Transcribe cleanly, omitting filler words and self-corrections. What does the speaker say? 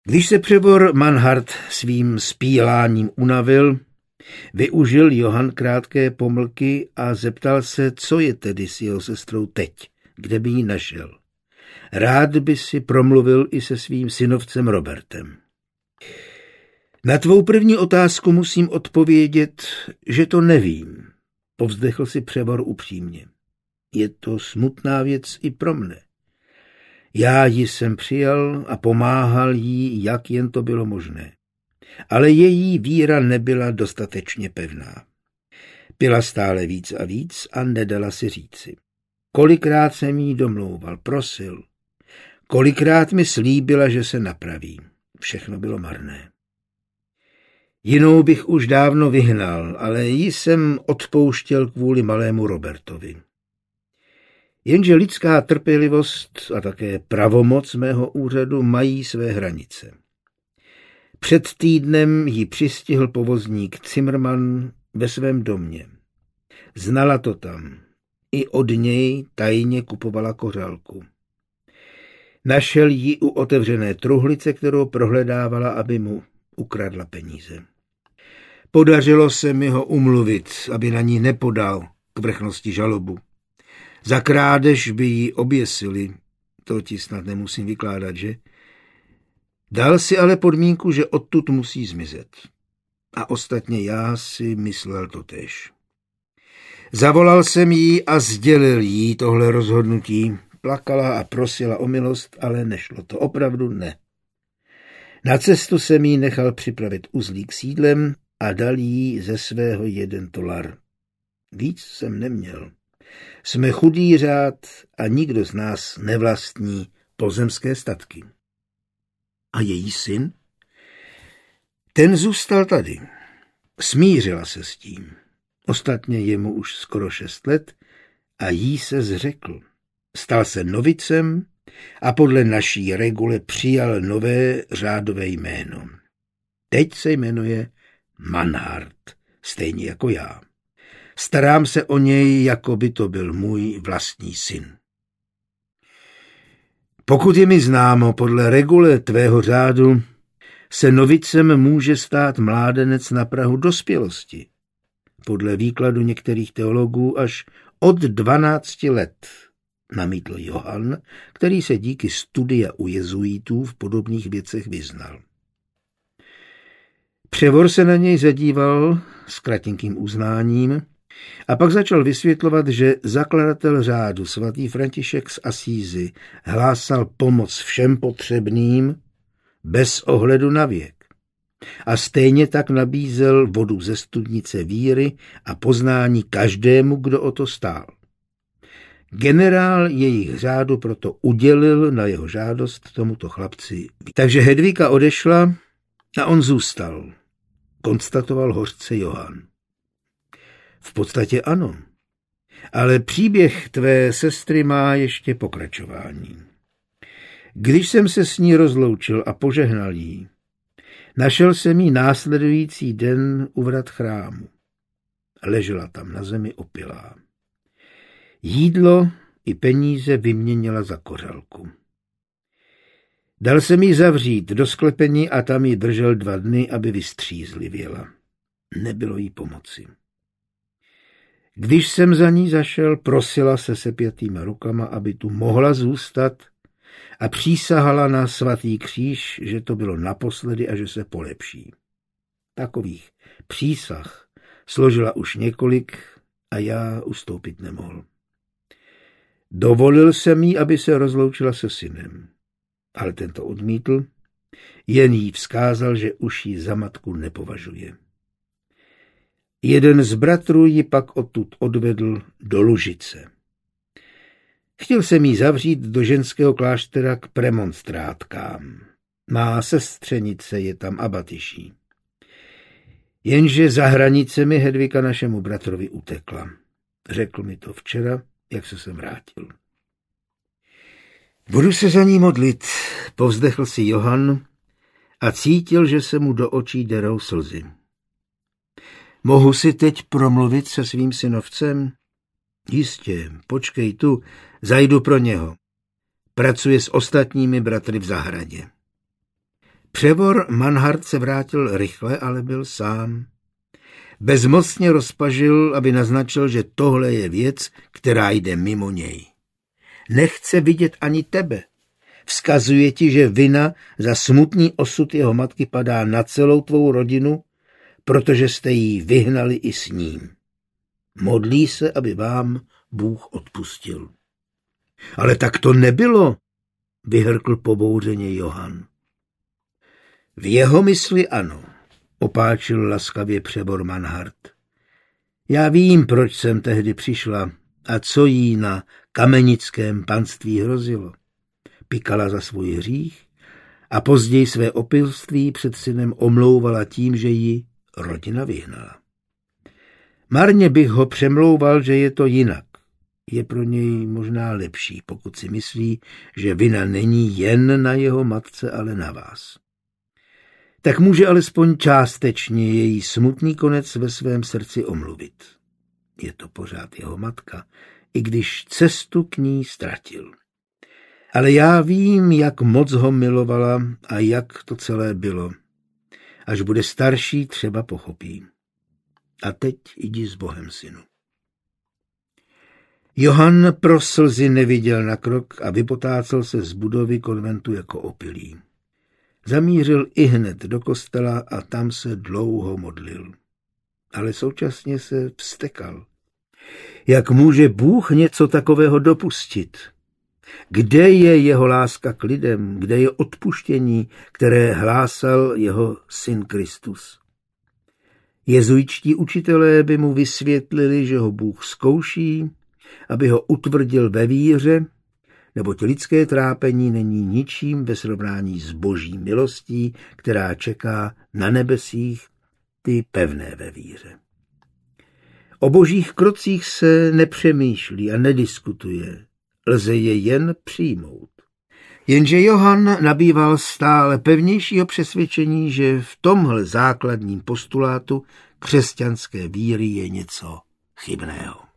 Když se Převor Manhart svým spíláním unavil, využil Johann krátké pomlky a zeptal se, co je tedy s jeho sestrou teď, kde by ji našel. Rád by si promluvil i se svým synovcem Robertem. Na tvou první otázku musím odpovědět, že to nevím, povzdechl si Převor upřímně. Je to smutná věc i pro mne. Já ji jsem přijal a pomáhal jí, jak jen to bylo možné. Ale její víra nebyla dostatečně pevná. Pila stále víc a víc a nedala si říci. Kolikrát jsem jí domlouval, prosil. Kolikrát mi slíbila, že se napraví. Všechno bylo marné. Jinou bych už dávno vyhnal, ale ji jsem odpouštěl kvůli malému Robertovi. Jenže lidská trpělivost a také pravomoc mého úřadu mají své hranice. Před týdnem ji přistihl povozník Zimmermann ve svém domě. Znala to tam. I od něj tajně kupovala kořálku. Našel ji u otevřené truhlice, kterou prohledávala, aby mu ukradla peníze. Podařilo se mi ho umluvit, aby na ní nepodal k vrchnosti žalobu. Za krádež by ji oběsili, to ti snad nemusím vykládat, že? Dal si ale podmínku, že odtud musí zmizet. A ostatně já si myslel totéž. Zavolal jsem jí a sdělil jí tohle rozhodnutí. Plakala a prosila o milost, ale nešlo to, opravdu ne. Na cestu jsem jí nechal připravit uzlík s jídlem a dal jí ze svého $1. Víc jsem neměl. Jsme chudý řád a nikdo z nás nevlastní pozemské statky. A její syn? Ten zůstal tady. Smířila se s tím. Ostatně je mu už skoro 6 let a jí se zřekl. Stal se novicem a podle naší regule přijal nové řádové jméno. Teď se jmenuje Manhart, stejně jako já. Starám se o něj, jako by to byl můj vlastní syn. Pokud je mi známo, podle regule tvého řádu se novicem může stát mládenec na prahu dospělosti. Podle výkladu některých teologů až od 12 let, namítl Johann, který se díky studia u jezuitů v podobných věcech vyznal. Převor se na něj zadíval s kratinkým uznáním a pak začal vysvětlovat, že zakladatel řádu svatý František z Asízy hlásal pomoc všem potřebným bez ohledu na věk. A stejně tak nabízel vodu ze studnice víry a poznání každému, kdo o to stál. Generál jejich řádu proto udělil na jeho žádost tomuto chlapci. Takže Hedvika odešla a on zůstal, konstatoval hořce Johann. V podstatě ano, ale příběh tvé sestry má ještě pokračování. Když jsem se s ní rozloučil a požehnal jí, našel jsem jí následující den u vrat chrámu. Ležela tam na zemi opilá. Jídlo i peníze vyměnila za kořálku. Dal jsem jí zavřít do sklepení a tam ji držel 2 dny, aby vystřízlivěla. Nebylo jí pomoci. Když jsem za ní zašel, prosila se sepjatýma rukama, aby tu mohla zůstat a přísahala na svatý kříž, že to bylo naposledy a že se polepší. Takových přísah složila už několik a já ustoupit nemohl. Dovolil jsem jí, aby se rozloučila se synem, ale ten to odmítl, jen jí vzkázal, že už ji za matku nepovažuje. Jeden z bratrů ji pak odtud odvedl do Lužice. Chtěl jsem jí zavřít do ženského kláštera k premonstrátkám. Má sestřenice je tam abatyší. Jenže za hranicemi Hedvika našemu bratrovi utekla. Řekl mi to včera, jak se sem vrátil. Budu se za ní modlit, povzdechl si Johann a cítil, že se mu do očí derou slzy. Mohu si teď promluvit se svým synovcem? Jistě, počkej tu, zajdu pro něho. Pracuje s ostatními bratry v zahradě. Převor Mannhardt se vrátil rychle, ale byl sám. Bezmocně rozpažil, aby naznačil, že tohle je věc, která jde mimo něj. Nechce vidět ani tebe. Vzkazuje ti, že vina za smutný osud jeho matky padá na celou tvou rodinu, protože jste ji vyhnali i s ním. Modlí se, aby vám Bůh odpustil. Ale tak to nebylo, vyhrkl pobouřeně Johann. V jeho mysli ano, opáčil laskavě Převor Mannhardt. Já vím, proč jsem tehdy přišla a co jí na kamenickém panství hrozilo. Pikala za svůj hřích a později své opilství před synem omlouvala tím, že ji rodina vyhnala. Marně bych ho přemlouval, že je to jinak. Je pro něj možná lepší, pokud si myslí, že vina není jen na jeho matce, ale na vás. Tak může alespoň částečně její smutný konec ve svém srdci omluvit. Je to pořád jeho matka, i když cestu k ní ztratil. Ale já vím, jak moc ho milovala a jak to celé bylo. Až bude starší, třeba pochopí. A teď jdi s Bohem, synu. Johann pro slzy neviděl na krok a vypotácel se z budovy konventu jako opilý. Zamířil ihned do kostela a tam se dlouho modlil. Ale současně se vztekal. Jak může Bůh něco takového dopustit? Kde je jeho láska k lidem? Kde je odpuštění, které hlásal jeho syn Kristus? Jezuitští učitelé by mu vysvětlili, že ho Bůh zkouší, aby ho utvrdil ve víře, neboť lidské trápení není ničím ve srovnání s boží milostí, která čeká na nebesích ty pevné ve víře. O božích krocích se nepřemýšlí a nediskutuje, lze je jen přijmout. Jenže Johann nabýval stále pevnějšího přesvědčení, že v tomhle základním postulátu křesťanské víry je něco chybného.